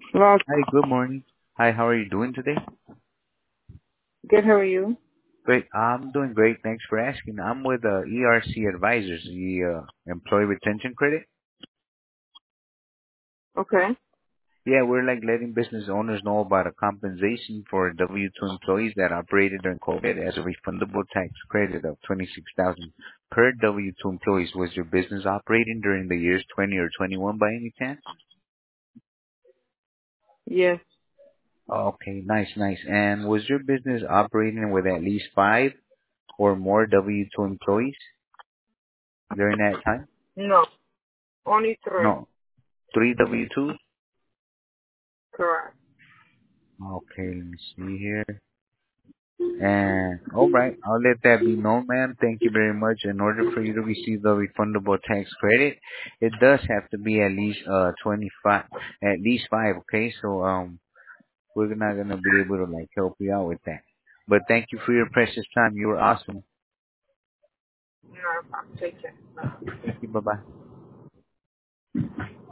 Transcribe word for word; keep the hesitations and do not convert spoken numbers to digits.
Well, Hi, good morning. Hi, how are you doing today? good. How are you? Great. I'm doing great. Thanks for asking. I'm with uh, E R C Advisors, the uh, Employee Retention Credit. Okay. Yeah, we're like letting business owners know about a compensation for W two employees that operated during COVID as a refundable tax credit of twenty-six thousand per W two employees. Was your business operating during the years twenty or twenty-one by any chance? Yes. Okay, nice, nice. And was your business operating with at least five or more W two employees during that time? No. Only three. No. Three W twos? Correct. Okay, let me see here. And all right, I'll let that be known, ma'am. Thank you very much. In order for you to receive the refundable tax credit, it does have to be at least uh twenty-five, at least five. Okay, so um, we're not gonna be able to like help you out with that. But thank you for your precious time. You were awesome. No, I'm taking. Thank you. Bye bye.